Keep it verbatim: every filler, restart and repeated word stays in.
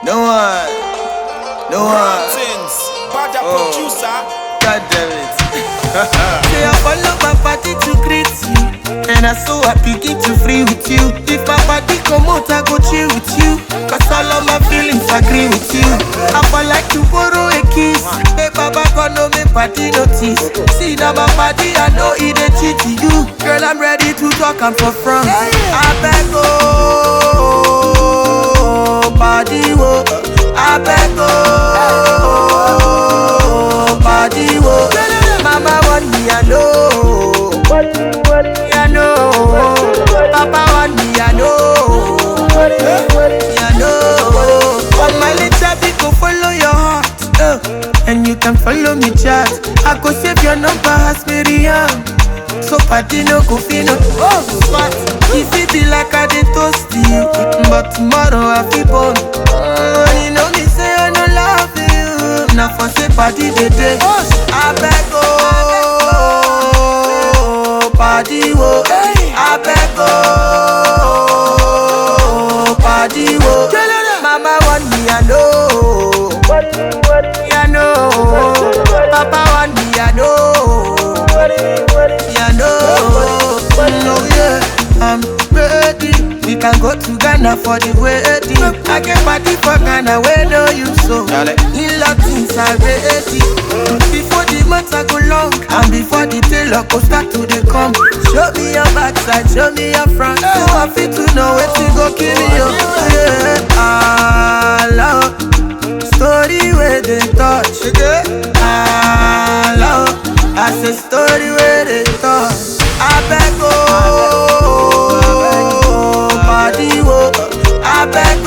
No one, no one. Bad Oh. producer. God damn it. Say I follow my party to greet you, and I so happy get to free with you. If my party come out, I go chill with you, cause all of my feelings agree with you. I for like to borrow a kiss. Hey Baba God no me party notice. See now my party I know it a cheat to you. Girl I'm ready to talk and for front. I beg oh party wo, I beg oh party wo. Mama want me, I know. I know. Papa want me, I know. I know. But my little bit go follow your heart, uh, and you can follow me chat. I go save your number as Miriam, so party no go feel no. Oh, but if it be like I did toast you, but tomorrow I feel born. Uh, you know me say I no love you. Now for say party the day, I beg oh party wo, I beg oh party wo. Mama want me I know, I know. Papa want me I know, I know. No yeah, I'm ready. We can go to Ghana for the wedding. I can party for Ghana where no you so. In Latins are ready. Before the months I go long, and before the tailor go start to the come. Show me your backside, show me your front. So I fit to know where to go kill you. Yeah, I love story where they touch. I love I say story where they touch. I beg oh party wo, I beg